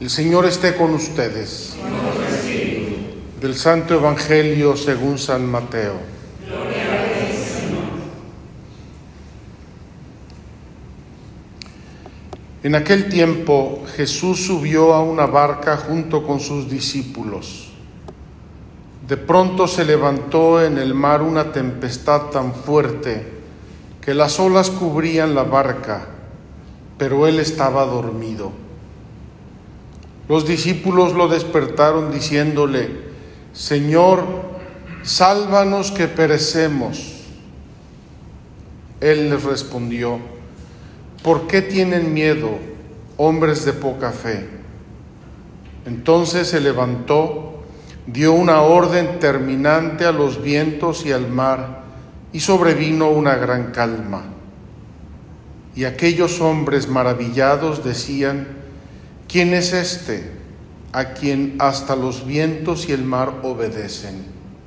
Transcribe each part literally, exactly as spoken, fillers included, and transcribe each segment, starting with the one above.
El Señor esté con ustedes. Del Santo Evangelio según San Mateo. Gloria a ti, Señor. En aquel tiempo Jesús subió a una barca junto con sus discípulos. De pronto se levantó en el mar una tempestad tan fuerte que las olas cubrían la barca, pero él estaba dormido. Los discípulos lo despertaron diciéndole: Señor, sálvanos que perecemos. Él les respondió: ¿por qué tienen miedo, hombres de poca fe? Entonces se levantó, dio una orden terminante a los vientos y al mar, y sobrevino una gran calma. Y aquellos hombres maravillados decían: ¿quién es este, a quien hasta los vientos y el mar obedecen?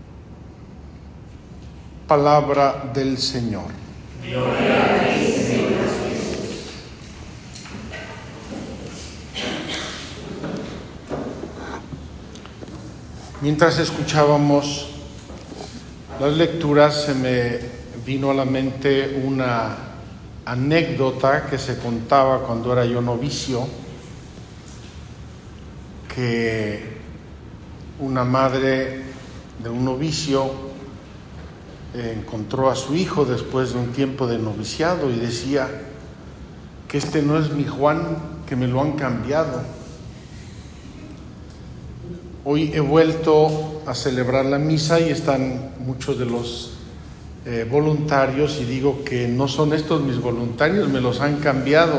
Palabra del Señor. Gloria a ti, Señor Jesús. Mientras escuchábamos las lecturas, se me vino a la mente una anécdota que se contaba cuando era yo novicio, que una madre de un novicio encontró a su hijo después de un tiempo de noviciado y decía que este no es mi Juan, que me lo han cambiado. Hoy he vuelto a celebrar la misa y están muchos de los eh, voluntarios y digo que no son estos mis voluntarios, me los han cambiado,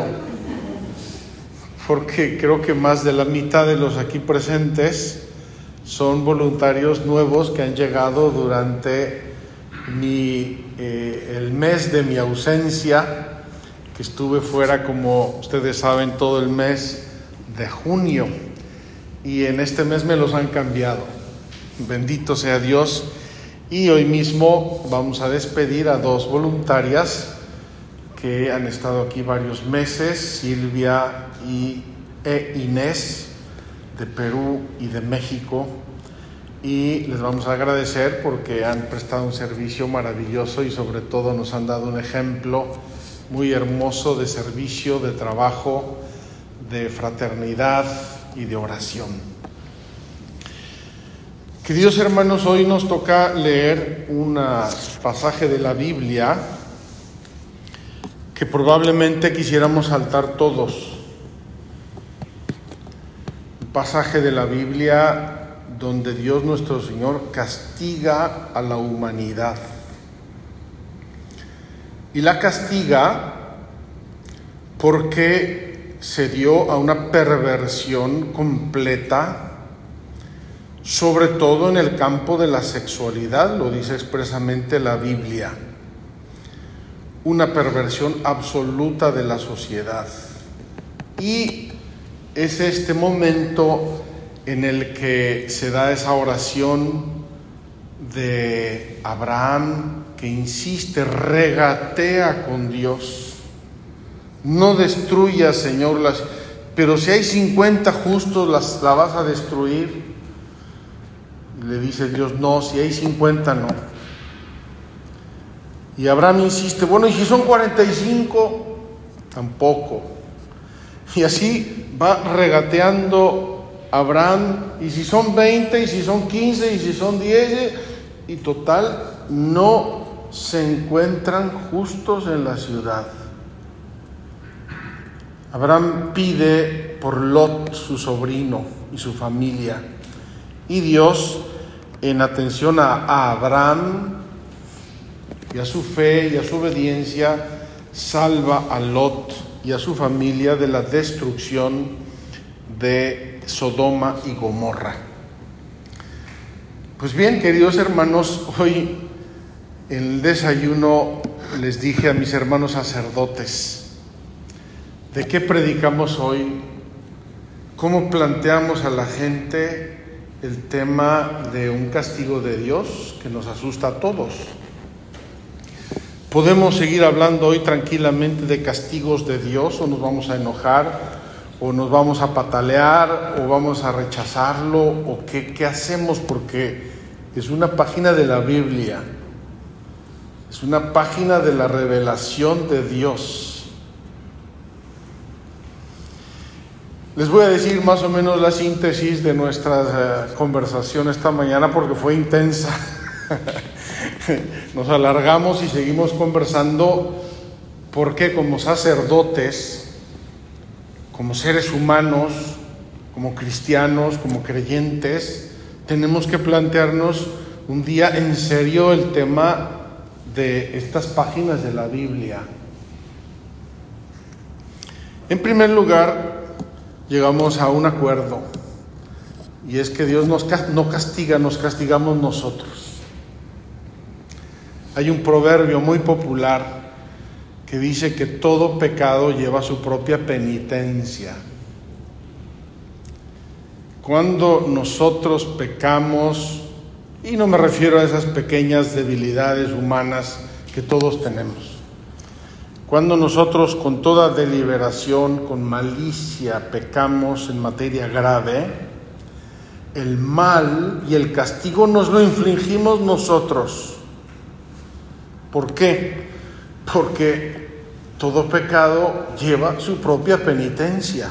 porque creo que más de la mitad de los aquí presentes son voluntarios nuevos que han llegado durante mi, eh, el mes de mi ausencia, que estuve fuera, como ustedes saben, todo el mes de junio. Y en este mes me los han cambiado. Bendito sea Dios. Y hoy mismo vamos a despedir a dos voluntarias que han estado aquí varios meses, Silvia y e Inés, de Perú y de México. Y les vamos a agradecer porque han prestado un servicio maravilloso y sobre todo nos han dado un ejemplo muy hermoso de servicio, de trabajo, de fraternidad y de oración. Queridos hermanos, hoy nos toca leer un pasaje de la Biblia que probablemente quisiéramos saltar todos. Un pasaje de la Biblia donde Dios nuestro Señor castiga a la humanidad. Y la castiga porque se dio a una perversión completa, sobre todo en el campo de la sexualidad, lo dice expresamente la Biblia. Una perversión absoluta de la sociedad. Y es este momento en el que se da esa oración de Abraham que insiste, regatea con Dios. No destruyas, Señor, las, pero si hay cincuenta justos, las, ¿la vas a destruir? Le dice Dios, no, si hay cincuenta, no. Y Abraham insiste, bueno, ¿y si son cuarenta y cinco? Tampoco. Y así va regateando Abraham, y si son veinte, y si son quince, y si son diez, y total, no se encuentran justos en la ciudad. Abraham pide por Lot, su sobrino, y su familia. Y Dios, en atención a, a Abraham y a su fe y a su obediencia, salva a Lot y a su familia de la destrucción de Sodoma y Gomorra. Pues bien, queridos hermanos, hoy en el desayuno les dije a mis hermanos sacerdotes, ¿de qué predicamos hoy? ¿Cómo planteamos a la gente el tema de un castigo de Dios que nos asusta a todos? ¿Podemos seguir hablando hoy tranquilamente de castigos de Dios o nos vamos a enojar o nos vamos a patalear, o vamos a rechazarlo, o qué, qué hacemos, porque es una página de la Biblia, es una página de la revelación de Dios. Les voy a decir más o menos la síntesis de nuestra uh, conversación esta mañana, porque fue intensa. Nos alargamos y seguimos conversando, porque como sacerdotes, como seres humanos, como cristianos, como creyentes, tenemos que plantearnos un día en serio el tema de estas páginas de la Biblia. En primer lugar, llegamos a un acuerdo, y es que Dios nos, no castiga, nos castigamos nosotros. Hay un proverbio muy popular que dice que todo pecado lleva su propia penitencia. Cuando nosotros pecamos, y no me refiero a esas pequeñas debilidades humanas que todos tenemos, cuando nosotros con toda deliberación, con malicia, pecamos en materia grave, el mal y el castigo nos lo infligimos nosotros. ¿Por qué? Porque todo pecado lleva su propia penitencia.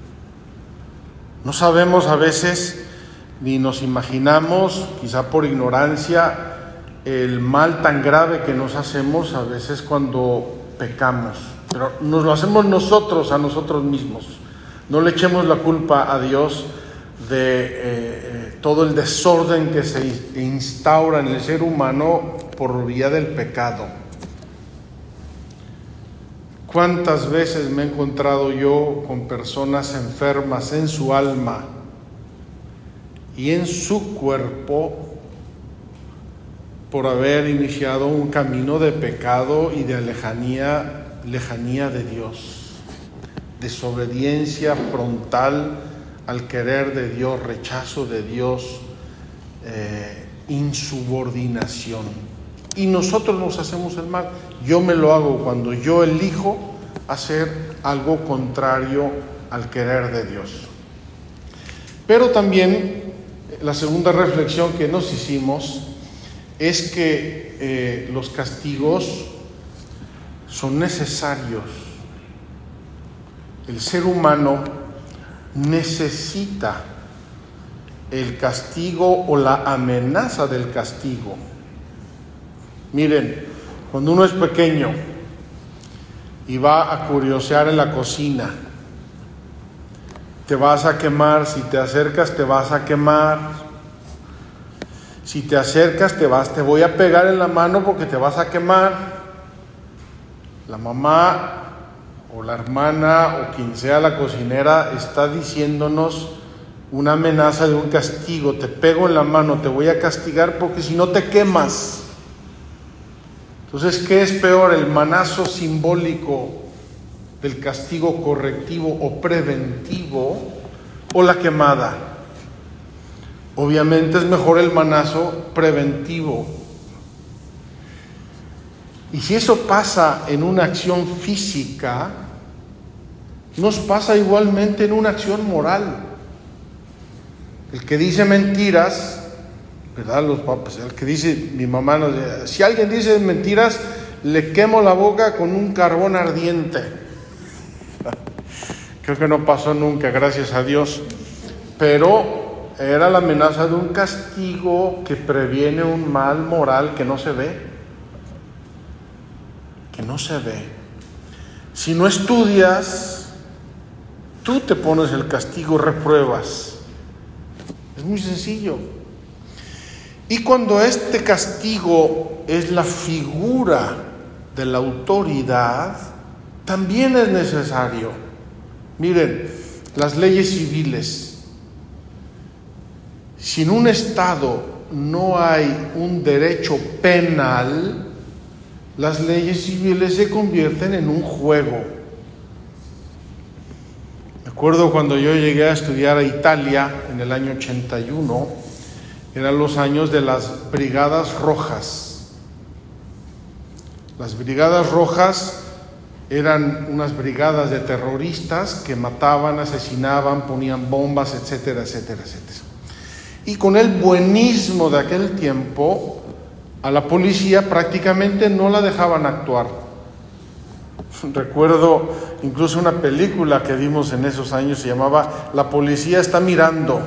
No sabemos a veces, ni nos imaginamos, quizá por ignorancia, el mal tan grave que nos hacemos a veces cuando pecamos, pero nos lo hacemos nosotros a nosotros mismos. No le echemos la culpa a Dios de eh, eh, todo el desorden que se instaura en el ser humano por vía del pecado. ¿Cuántas veces me he encontrado yo con personas enfermas en su alma y en su cuerpo por haber iniciado un camino de pecado y de lejanía, lejanía de Dios, desobediencia frontal al querer de Dios, rechazo de Dios, eh, insubordinación? Y nosotros nos hacemos el mal. Yo me lo hago cuando yo elijo hacer algo contrario al querer de Dios. Pero también la segunda reflexión que nos hicimos es que eh, los castigos son necesarios. El ser humano necesita el castigo o la amenaza del castigo. Miren, cuando uno es pequeño y va a curiosear en la cocina, te vas a quemar, si te acercas te vas a quemar. Si te acercas, te vas, te voy a pegar en la mano porque te vas a quemar. La mamá o la hermana o quien sea la cocinera está diciéndonos una amenaza de un castigo. Te pego en la mano, te voy a castigar porque si no te quemas. Entonces, ¿qué es peor? ¿El manazo simbólico del castigo correctivo o preventivo o la quemada? Obviamente es mejor el manazo preventivo. Y si eso pasa en una acción física, nos pasa igualmente en una acción moral. El que dice mentiras, ¿verdad? Los papás, el que dice, mi mamá nos dice, si alguien dice mentiras, le quemo la boca con un carbón ardiente. Creo que no pasó nunca, gracias a Dios. Pero era la amenaza de un castigo que previene un mal moral que no se ve. Que no se ve. Si no estudias, tú te pones el castigo, repruebas. Es muy sencillo. Y cuando este castigo es la figura de la autoridad, también es necesario. Miren, las leyes civiles. Si en un estado no hay un derecho penal, las leyes civiles se convierten en un juego. Me acuerdo cuando yo llegué a estudiar a Italia en el año ochenta y uno, eran los años de las Brigadas Rojas. Las Brigadas Rojas Eran unas brigadas de terroristas que mataban, asesinaban, ponían bombas, etcétera, etcétera, etcétera. Y con el buenismo de aquel tiempo, a la policía prácticamente no la dejaban actuar. Recuerdo incluso una película que vimos en esos años, se llamaba La policía está mirando.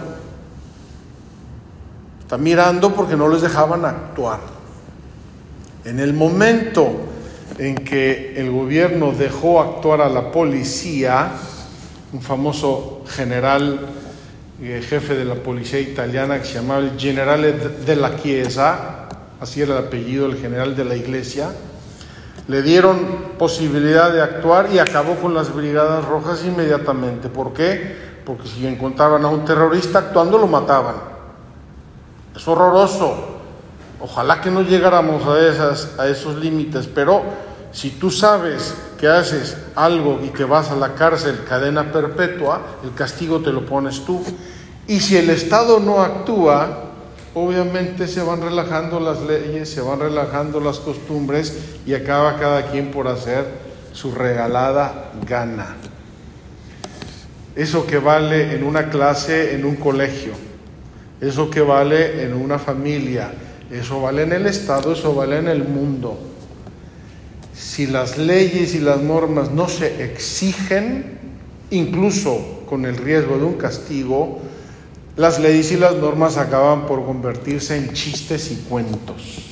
Está mirando porque no les dejaban actuar. En el momento en que el gobierno dejó actuar a la policía, un famoso general, eh, jefe de la policía italiana, que se llamaba el Generale della Chiesa, así era el apellido, el general de la iglesia, le dieron posibilidad de actuar y acabó con las brigadas rojas inmediatamente. ¿Por qué? Porque si encontraban a un terrorista actuando, lo mataban. Es horroroso. Ojalá que no llegáramos a, esas, a esos límites, pero si tú sabes que haces algo y que vas a la cárcel, cadena perpetua, el castigo te lo pones tú. Y si el Estado no actúa, obviamente se van relajando las leyes, se van relajando las costumbres y acaba cada quien por hacer su regalada gana. Eso que vale en una clase, en un colegio, eso que vale en una familia, eso vale en el Estado, eso vale en el mundo. Si las leyes y las normas no se exigen, incluso con el riesgo de un castigo, las leyes y las normas acaban por convertirse en chistes y cuentos.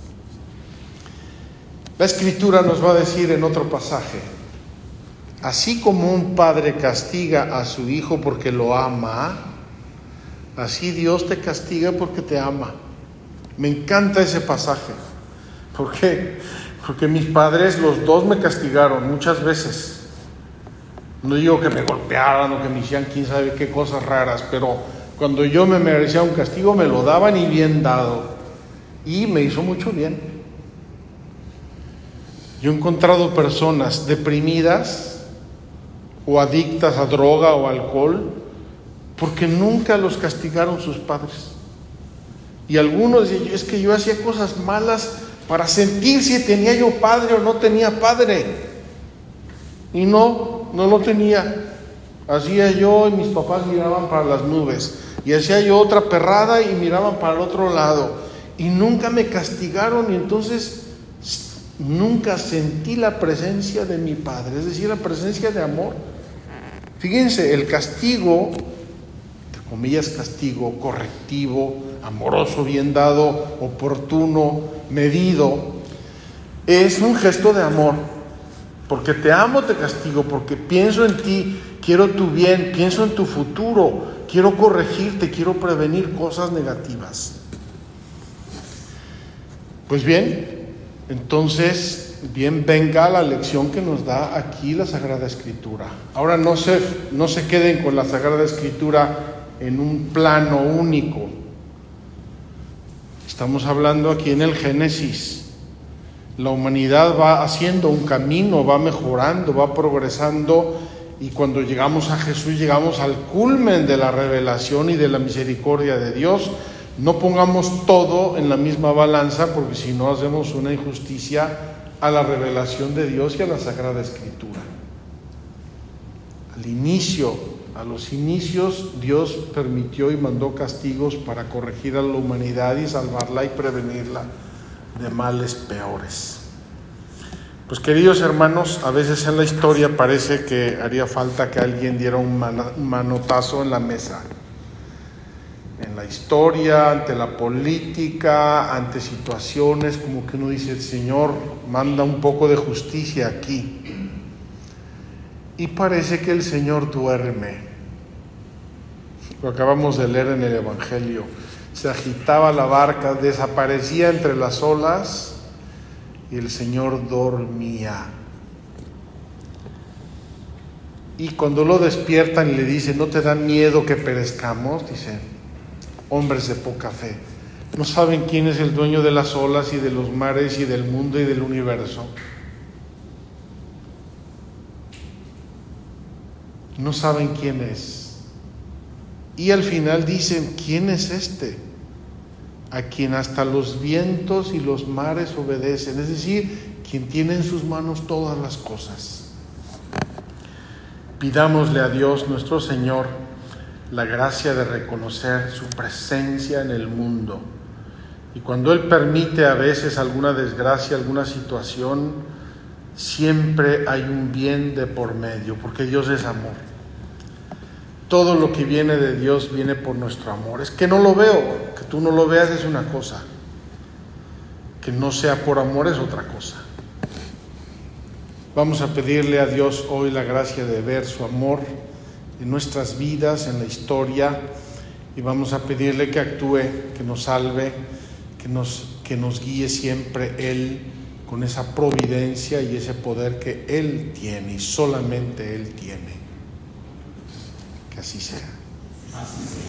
La Escritura nos va a decir en otro pasaje: así como un padre castiga a su hijo porque lo ama, así Dios te castiga porque te ama. Me encanta ese pasaje. ¿Por qué? Porque mis padres, los dos, me castigaron muchas veces. No digo que me golpearan o que me hicieran quién sabe qué cosas raras, pero cuando yo me merecía un castigo, me lo daban y bien dado. Y me hizo mucho bien. Yo he encontrado personas deprimidas o adictas a droga o alcohol porque nunca los castigaron sus padres. Y algunos dicen: es que yo hacía cosas malas para sentir si tenía yo padre o no tenía padre. Y no, no lo tenía. Hacía yo y mis papás miraban para las nubes. Y hacía yo otra perrada y miraban para el otro lado. Y nunca me castigaron y entonces nunca sentí la presencia de mi padre, es decir, la presencia de amor. Fíjense, el castigo, entre comillas castigo, correctivo, amoroso, bien dado, oportuno, medido, es un gesto de amor. Porque te amo, te castigo, porque pienso en ti, quiero tu bien, pienso en tu futuro, quiero corregirte, quiero prevenir cosas negativas. Pues bien, entonces, bien venga la lección que nos da aquí la Sagrada Escritura. Ahora no se, no se queden con la Sagrada Escritura en un plano único. Estamos hablando aquí en el Génesis. La humanidad va haciendo un camino, va mejorando, va progresando, y cuando llegamos a Jesús llegamos al culmen de la revelación y de la misericordia de Dios. No pongamos todo en la misma balanza, porque si no hacemos una injusticia a la revelación de Dios y a la Sagrada Escritura. Al inicio, a los inicios, Dios permitió y mandó castigos para corregir a la humanidad y salvarla y prevenirla de males peores. Pues queridos hermanos, a veces en la historia parece que haría falta que alguien diera un manotazo en la mesa. En la historia, ante la política, ante situaciones como que uno dice: el Señor manda un poco de justicia aquí. Y parece que el Señor duerme. Lo acabamos de leer en el Evangelio. Se agitaba la barca, desaparecía entre las olas y el Señor dormía. Y cuando lo despiertan y le dicen: ¿no te da miedo que perezcamos? Dice: hombres de poca fe, ¿no saben quién es el dueño de las olas y de los mares y del mundo y del universo? No saben quién es. Y al final dicen: ¿quién es este a quien hasta los vientos y los mares obedecen, es decir, quien tiene en sus manos todas las cosas. Pidámosle a Dios nuestro Señor la gracia de reconocer su presencia en el mundo. Y cuando Él permite a veces alguna desgracia, alguna situación, siempre hay un bien de por medio, porque Dios es amor. Todo lo que viene de Dios viene por nuestro amor. Es que no lo veo, que tú no lo veas es una cosa, que no sea por amor es otra cosa. Vamos a pedirle a Dios hoy la gracia de ver su amor en nuestras vidas, en la historia, y vamos a pedirle que actúe, que nos salve, que nos, que nos guíe siempre Él con esa providencia y ese poder que Él tiene y solamente Él tiene. Que así sea.